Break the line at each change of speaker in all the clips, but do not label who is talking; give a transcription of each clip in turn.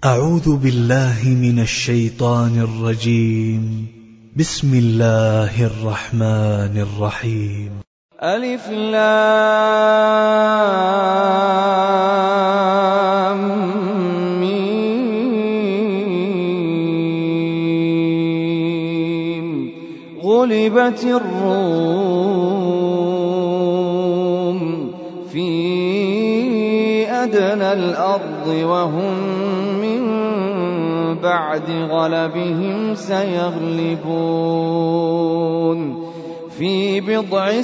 أعوذ بالله من الشيطان الرجيم. بسم الله الرحمن الرحيم.
ألف لام ميم. غلبت الروم في أدنى الأرض وهم بعد غلبهم سيغلبون في بضع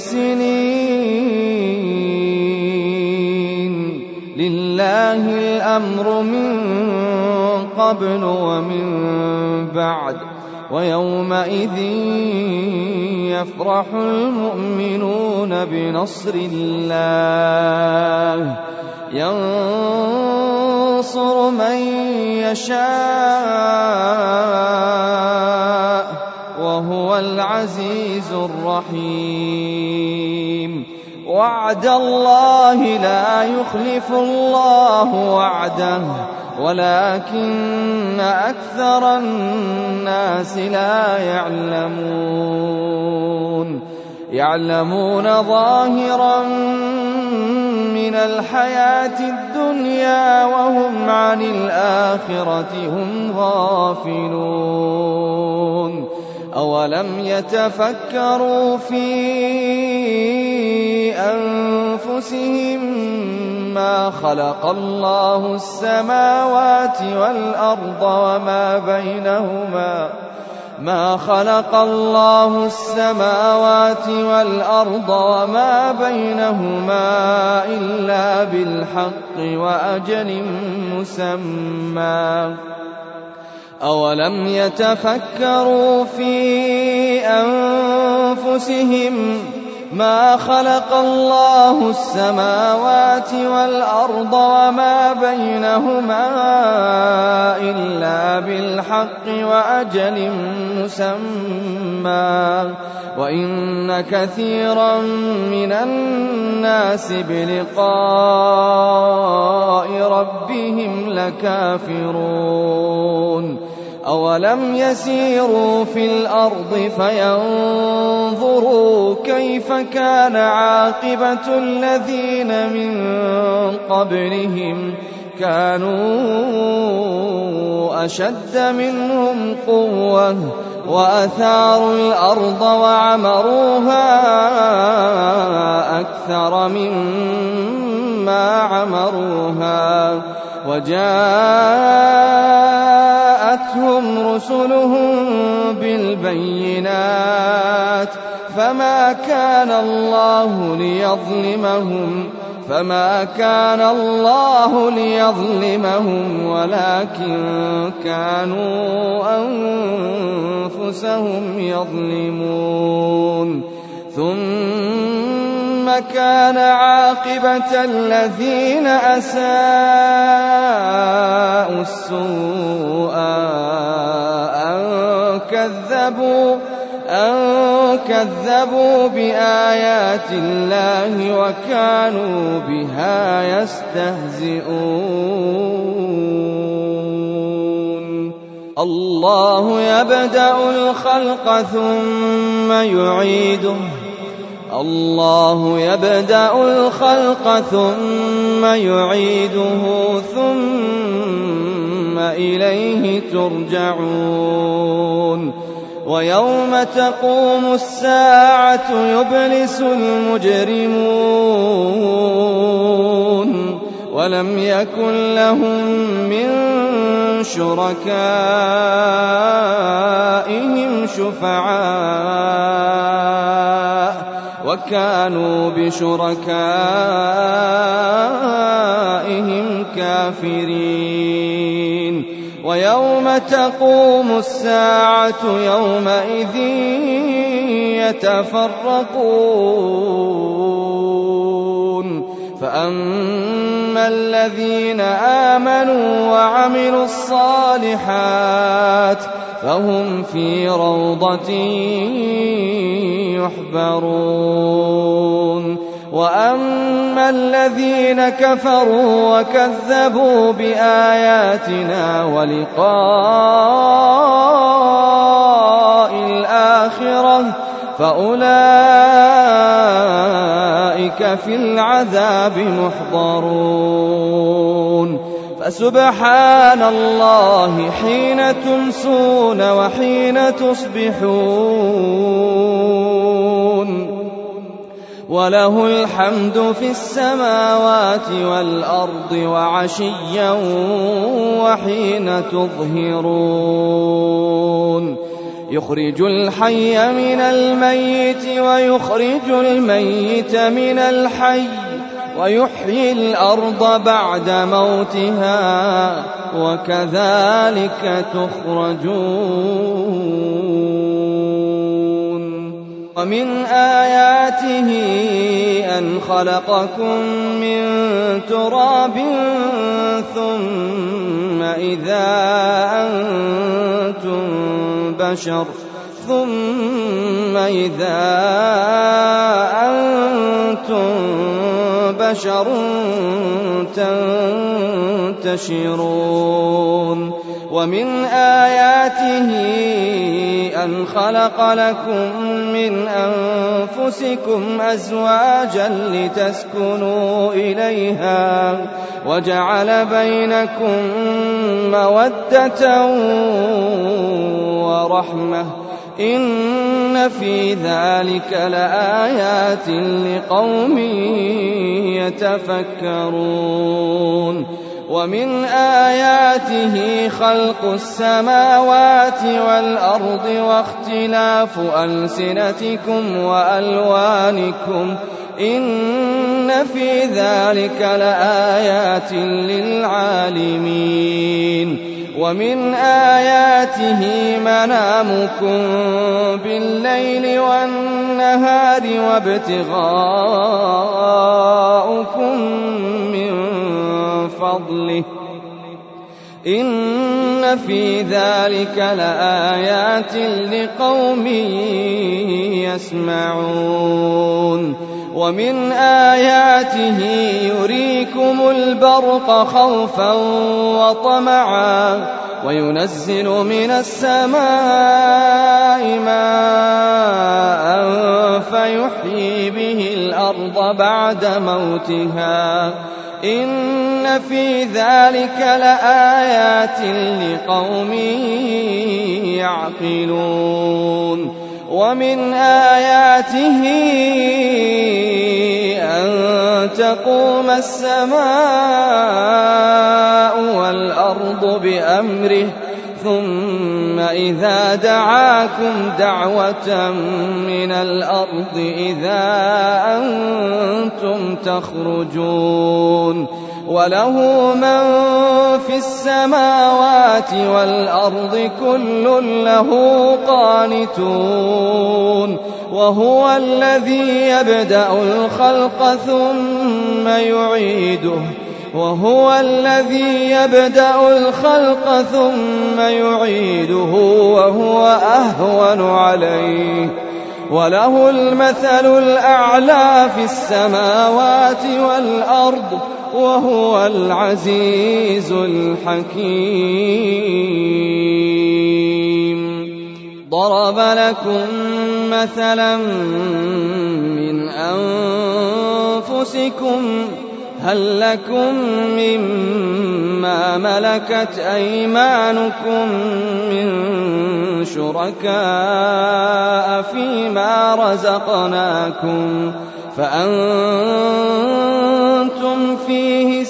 سنين. لله الأمر من قبل ومن بعد ويومئذ يفرح المؤمنون بنصر الله ينصر من يشاء وهو العزيز الرحيم. وعد الله لا يخلف الله وعده ولكن أكثر الناس لا يعلمون ظاهرا من الحياة الدنيا وهم عن الآخرة هم غافلون. أولم يتفكروا في أنفسهم ما خلق الله السماوات والأرض وما بينهما إلا بالحق وأجل مسمى. أولم يتفكروا في أنفسهم ما خلق الله السماوات والأرض وما بينهما إلا بالحق وأجل مسمى وإن كثيرا من الناس بلقاء ربهم لكافرون. أولم يسيروا في الأرض فينظروا كيف كان عاقبة الذين من قبلهم كانوا أشد منهم قوة وأثاروا الأرض وعمروها أكثر مما عمروها وجاءتهم رسلهم بالبينات فما كان الله ليظلمهم ولكن كانوا أنفسهم يظلمون. ثم كان عاقبة الذين أساءوا السوء أن كذبوا بآيات الله وكانوا بها يستهزئون. الله يبدأ الخلق ثم يعيده ثم إليه ترجعون. ويوم تقوم الساعة يبلس المجرمون ولم يكن لهم من شركائهم شفعاء وكانوا بشركائهم كافرين. ويوم تقوم الساعة يومئذ يتفرقون فأما الذين آمنوا وعملوا الصالحات فهم في روضة يحبرون. وأما الذين كفروا وكذبوا بآياتنا ولقاء الآخرة فأولئك في العذاب محضرون فسبحان الله حين تمسون وحين تصبحون وله الحمد في السماوات والأرض وعشيا وحين تظهرون يخرج الحي من الميت ويخرج الميت من الحي ويحيي الأرض بعد موتها وكذلك تخرجون ومن آياته أن خلقكم من تراب ثم إذا أنتم بشر تنتشرون ومن آياته أن خلق لكم من أنفسكم أزواجا لتسكنوا إليها وجعل بينكم مودة ورحمة إن في ذلك لآيات لقوم يتفكرون ومن آياته خلق السماوات والأرض واختلاف ألسنتكم وألوانكم إن في ذلك لآيات للعالمين ومن آياته منامكم بالليل والنهار وابتغاؤكم من فضله إن في ذلك لآيات لقوم يسمعون ومن آياته يريكم البرق خوفا وطمعا وينزل من السماء ماء فيحيي به الأرض بعد موتها إن في ذلك لآيات لقوم يعقلون ومن آياته أن تقوم السماء والأرض بأمره ثم إذا دعاكم دعوة من الأرض إذا أنتم تخرجون وله من في السماوات والأرض كل له قانتون وهو الذي يبدأ الخلق ثم يعيده وهو أهون عليه وله المثل الأعلى في السماوات والأرض وهو العزيز الحكيم ضرب لكم مثلا من أنفسكم هل لكم مما ملكت أيمانكم من شركاء فيما رزقناكم فأنتم فيه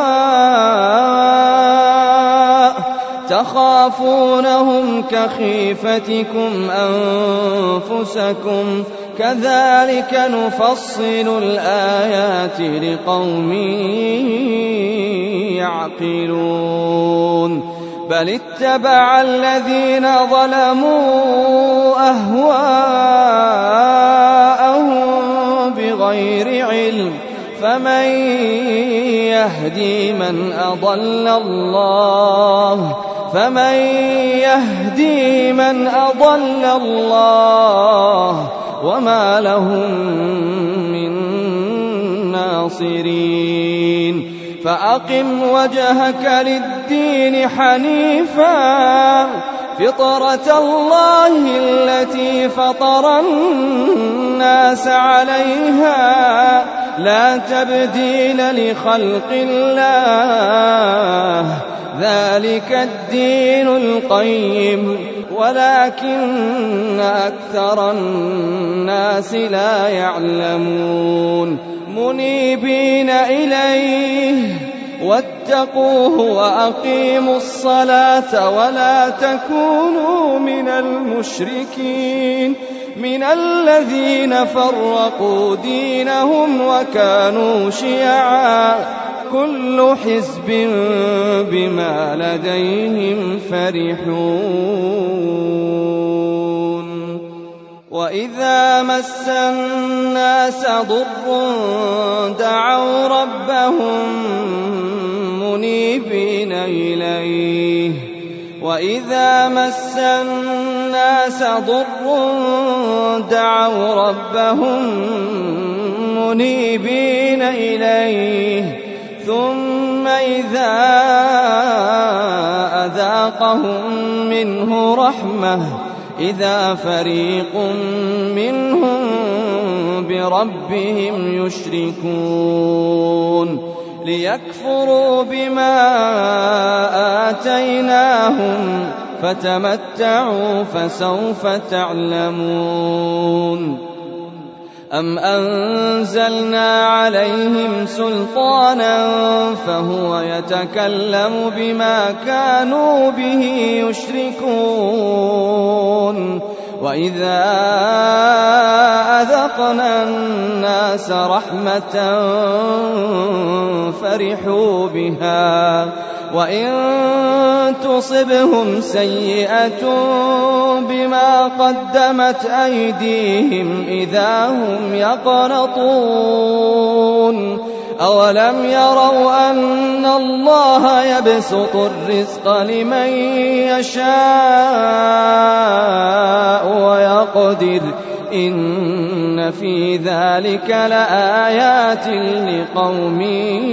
سواء تخافونهم كخيفتكم أنفسكم كذلك نفصل الآيات لقوم يعقلون بل اتبع الذين ظلموا أهواءهم بغير علم فمن يهدي من أضل الله وما لهم من الناصرين فأقم وجهك للدين حنيفا فطرة الله التي فطر الناس عليها لا تبديل لخلق الله ذلك الدين القيم ولكن أكثر الناس لا يعلمون منيبين إليه واتقوه وأقيموا الصلاة ولا تكونوا من المشركين من الذين فرقوا دينهم وكانوا شيعا كل حزب بما لديهم فرحون وإذا مس الناس ضر دعوا ربهم منيبين إليه وإذا مس الناس ضر دعوا ربهم منيبين إليه ثم إذا أذاقهم منه رحمة إذا فريق منهم بربهم يشركون ليكفروا بما آتيناهم فتمتعوا فسوف تعلمون أم أنزلنا عليهم سلطانا فهو يتكلم بما كانوا به يشركون وإذا أذقنا الناس رحمة فرحوا بها وإن تصبهم سيئة بما قدمت أيديهم إذا هم يقنطون أولم يروا أن الله يبسط الرزق لمن يشاء ويقدر إن في ذلك لآيات لقوم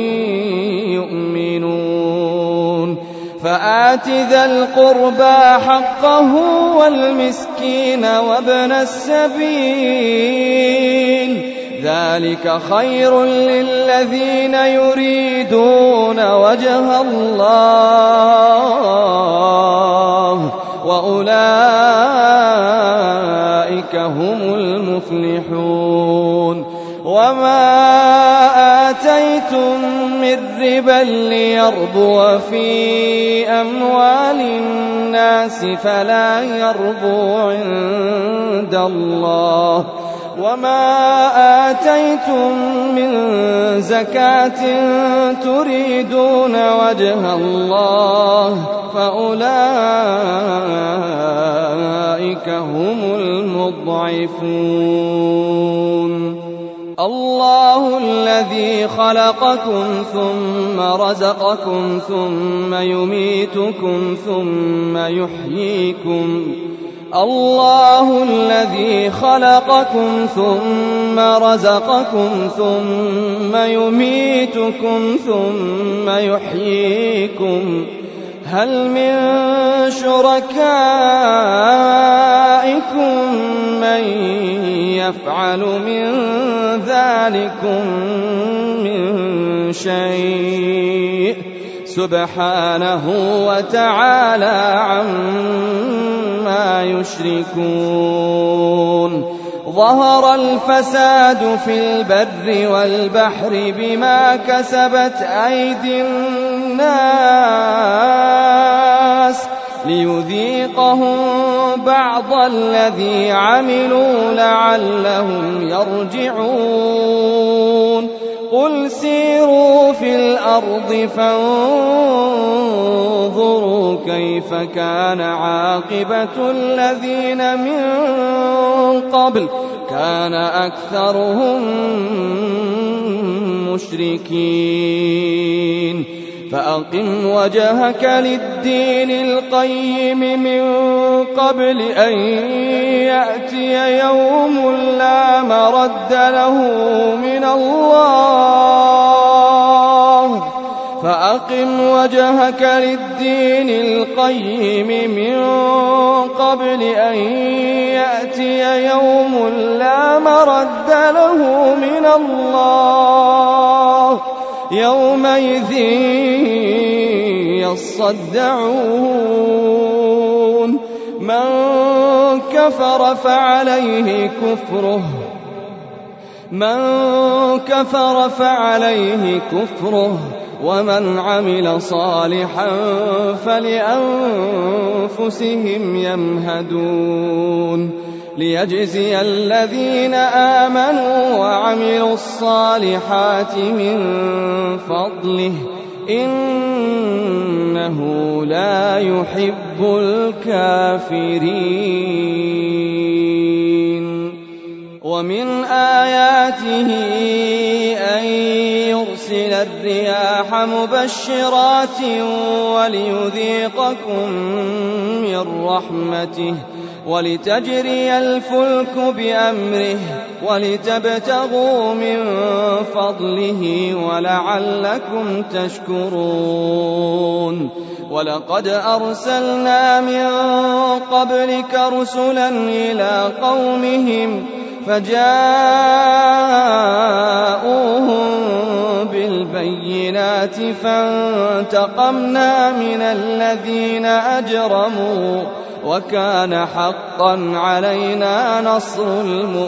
يؤمنون فآت ذا القربى حقه والمسكين وابن السبيل ذلك خير للذين يريدون وجه الله وأولئك هم المفلحون وما آتيتم من ربا ليربو في أموال الناس فلا يربو عند الله وما آتيتم من زكاة تريدون وجه الله فأولئك هم المضعفون الله الذي خلقكم ثم رزقكم ثم يميتكم ثم يحييكم الله الذي خلقكم ثم رزقكم ثم يميتكم ثم يحييكم هل من شركائكم من يفعل من ذلكم من شيء سبحانه وتعالى عما يشركون ظهر الفساد في البر والبحر بما كسبت أيدي الناس ليذيقهم بعض الذي عملوا لعلهم يرجعون قل سيروا في الأرض فانظروا كيف كان عاقبة الذين من قبل كان أكثرهم مشركين فأقم وجهك للدين القيم من قبل أن يأتي يوم لا مرد له من الله فأقم وجهك للدين القيم من قبل أن يأتي يوم لا مرد له من الله يومئذ يصدعون من كفر فعليه كفره ومن عمل صالحا فلأنفسهم يمهدون ليجزي الذين آمنوا وعملوا الصالحات من فضله إنه لا يحب الكافرين ومن آياته أن يرسل الرياح مبشرات وليذيقكم من رحمته ولتجري الفلك بأمره ولتبتغوا من فضله ولعلكم تشكرون ولقد أرسلنا من قبلك رسلا إلى قومهم فجاءوهم بالبينات فانتقمنا من الذين أجرموا وكان حقا علينا نصر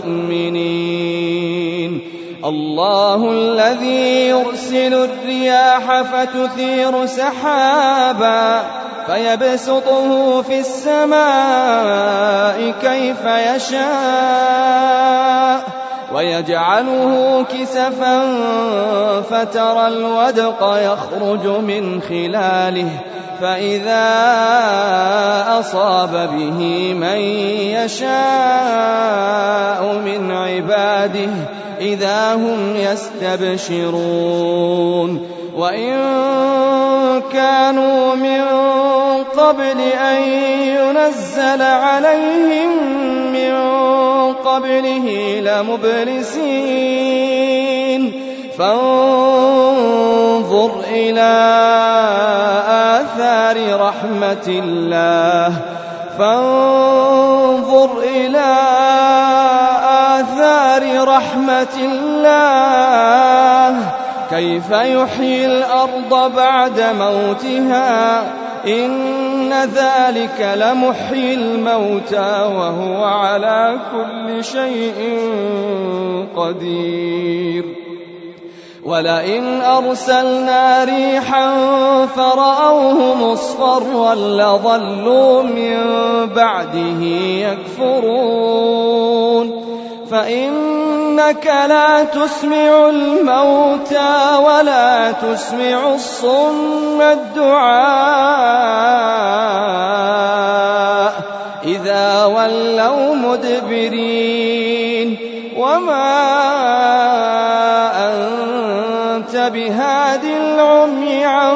المؤمنين الله الذي يرسل الرياح فتثير سحابا فيبسطه في السماء كيف يشاء ويجعله كسفا فترى الودق يخرج من خلاله فإذا أصاب به من يشاء من عباده إذا هم يستبشرون وإن كانوا من قبل أن ينزل عليهم من قبله لمبلسين فانظر إلى آثار رحمة الله كيف يحيي الأرض بعد موتها إن ذلك لمحيي الموتى وهو على كل شيء قدير ولئن أرسلنا ريحا فرأوه مصفرا لظلوا من بعده يكفرون فإنك لا تسمع الموتى ولا تسمع الصم الدعاء إذا ولوا مدبرين وما أنت بهاد العمي عن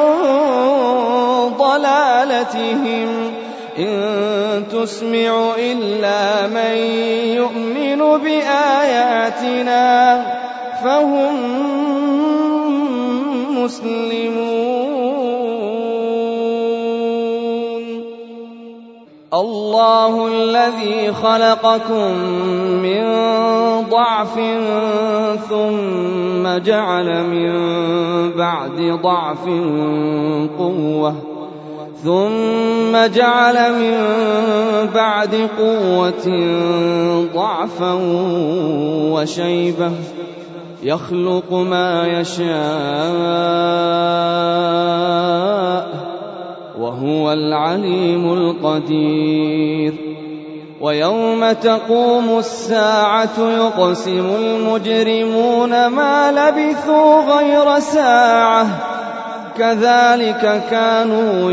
ضلالتهم إن تسمع إلا من يؤمن بآياتنا فهم مسلمون الله الذي خلقكم من ضعف ثم جعل من بعد ضعف قوة ثم جعل من بعد قوة ضعفا وشيبة يخلق ما يشاء وهو العليم القدير ويوم تقوم الساعة يقسم المجرمون ما لبثوا غير ساعة كذلك كانوا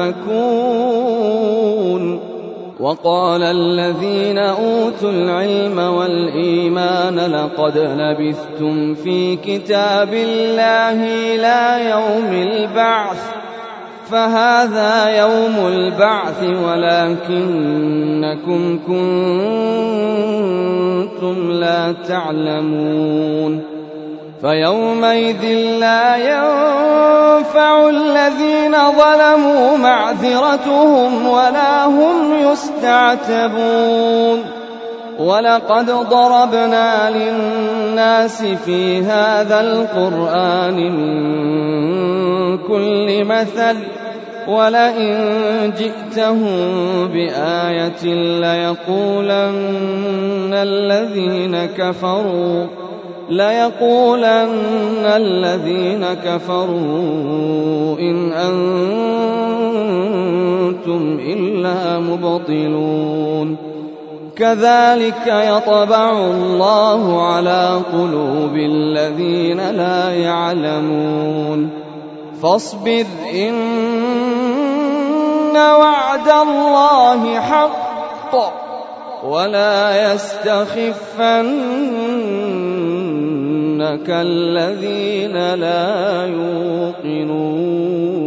يؤفكون وقال الذين أوتوا العلم والإيمان لقد لبثتم في كتاب الله إلى يوم البعث فهذا يوم البعث ولكنكم كنتم لا تعلمون فيومئذ لا ينفع الذين ظلموا معذرتهم ولا هم يستعتبون. ولقد ضربنا للناس في هذا القرآن من كل مثل ولئن جئتهم بآية ليقولن الذين كفروا إن أنتم إلا مبطلون. كذلك يطبع الله على قلوب الذين لا يعلمون. فاصبر إن وعد الله حق ولا يستخفنك الذين لا يوقنون.